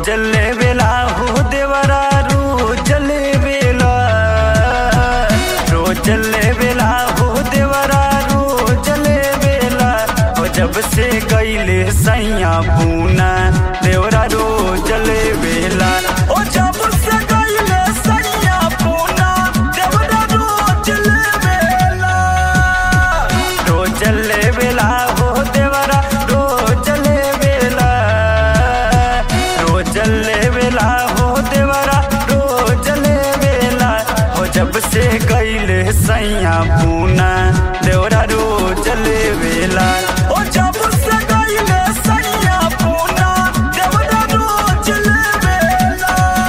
रोज ले बेला हो देवरा रोज ले बेला, रोज ले बेला हो देवरा रोज ले बेला। हो जब से गईले सैया पूना देवरा रोज ले बेला। ओ जब से गईले सैया पूना देवरा रोज ले बेला, रोज ले बेला हो देवरा रोज ले बेला, रोज ले बेला हो देवरा रोज ले बेला। हो जब से गईले सैया पूना देवरा रोज ले बेला। ओ जब से गईले सैया पूना देवरा रोज ले बेला।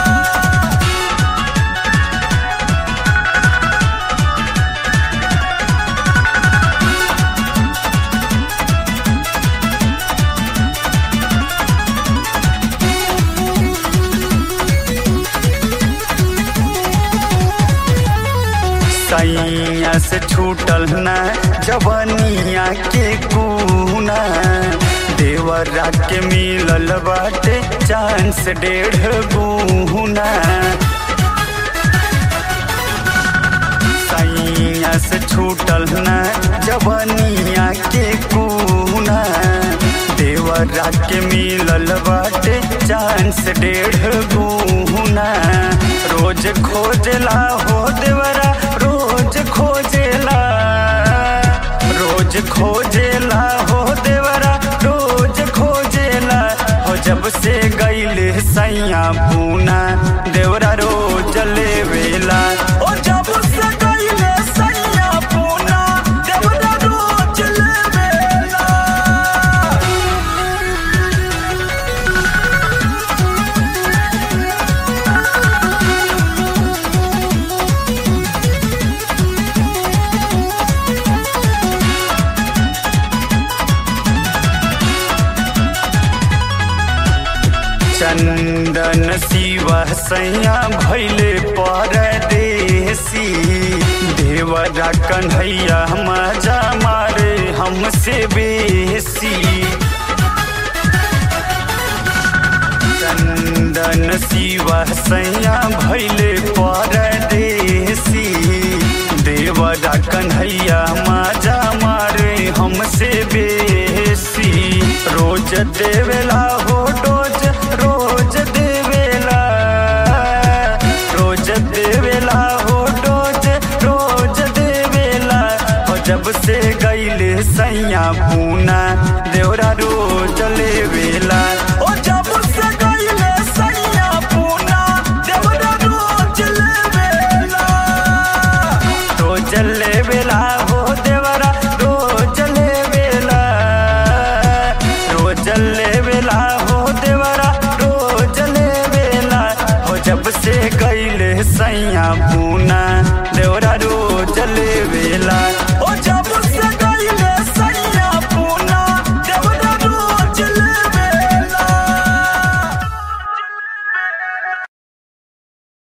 सैया से छूटल न जवनिया के गुना, देवरा के मिलल बाटे चांस 1.5 गुना। सैया से छूटल न जवनिया के गुना, देवरा के मिलल बाटे चांस 1.5 गुना। रोज खोजला हो देवरा रोज खोजेला, रोज खोजेला हो देवरा रोज खोजेला। हो जब से गईले सैया पूना देवरा रोज ले बेला। ओ जब से गईले सैया पूना देवरा रोज ले बेला। चंदन शिवा सैया भैले परदेसी, देवरा कन्हैया मजा मारे हमसे बेसी। चंदन शिवा सैया भैले परदेसी, देवरा कन्हैया मजा मारे हमसे बेसी। रोज देवेला हो डोज रोज देवेला, रोज देवेला हो डोज रोज देवेला। हो जब से गईले सैया पूना देवरा रोज ले बेला। ओ जब से गईले सैया पूना देवरा रोज ले बेला, रोज ले बेला हो देवरा रोज ले बेला, रोज ले बेला हो देवरा रोज ले बेला। हो जब से गईले सैया पूना देवरा रोज